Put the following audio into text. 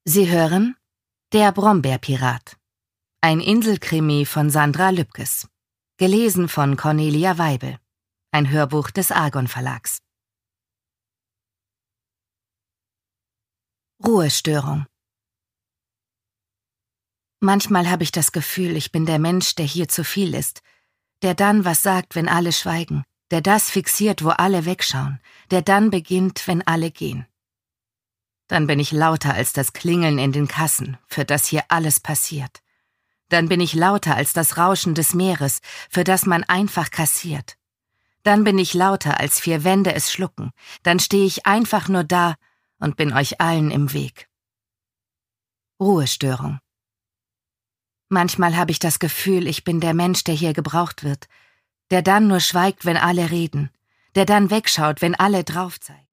Sie hören Der Brombeerpirat. Ein Inselkrimi von Sandra Lübkes. Gelesen von Cornelia Weibel. Ein Hörbuch des Argon Verlags. Ruhestörung. Manchmal habe ich das Gefühl, ich bin der Mensch, der hier zu viel ist, der dann was sagt, wenn alle schweigen, der das fixiert, wo alle wegschauen, der dann beginnt, wenn alle gehen. Dann bin ich lauter als das Klingeln in den Kassen, für das hier alles passiert. Dann bin ich lauter als das Rauschen des Meeres, für das man einfach kassiert. Dann bin ich lauter als 4 Wände es schlucken, dann stehe ich einfach nur da und bin euch allen im Weg. Ruhestörung. Manchmal habe ich das Gefühl, ich bin der Mensch, der hier gebraucht wird, der dann nur schweigt, wenn alle reden, der dann wegschaut, wenn alle drauf zeigen.